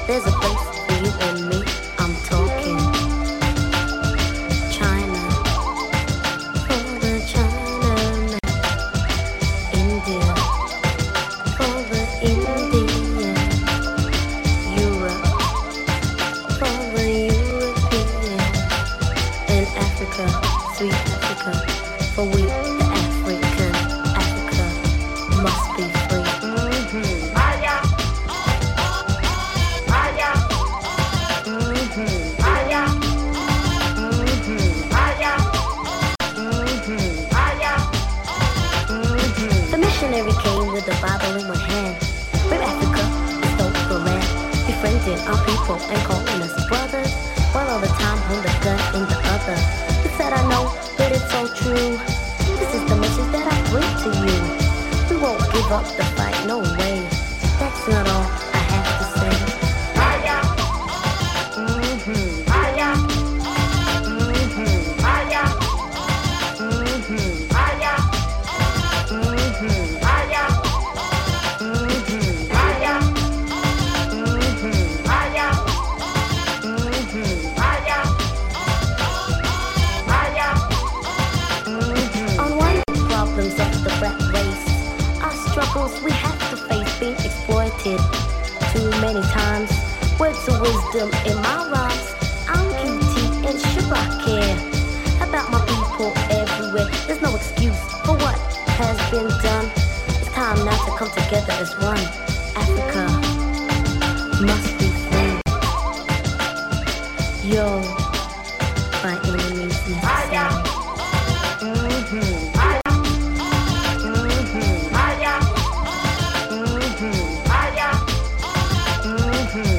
There's a place for you and me. I'm talking China, for the Chinaman. India, for the Indian. Europe, for the European. And Africa, sweet Africa, for we the African. Africa must be free. The missionary came with the Bible in one hand. From Africa, he stole the land, befriending our people and calling us brothers, while all the time holding a gun in the other. He said, I know that it's so true. This is the message that I bring to you. We won't give up the fight, no way. That's not all I have to say. On one problems of the rat race, our struggles we have to face being exploited too many times. Words of wisdom in my rhymes. I'm guilty and sure I care about my people everywhere. There's no excuse for what has been done. It's time now to come together as one. Africa must be free. Yo.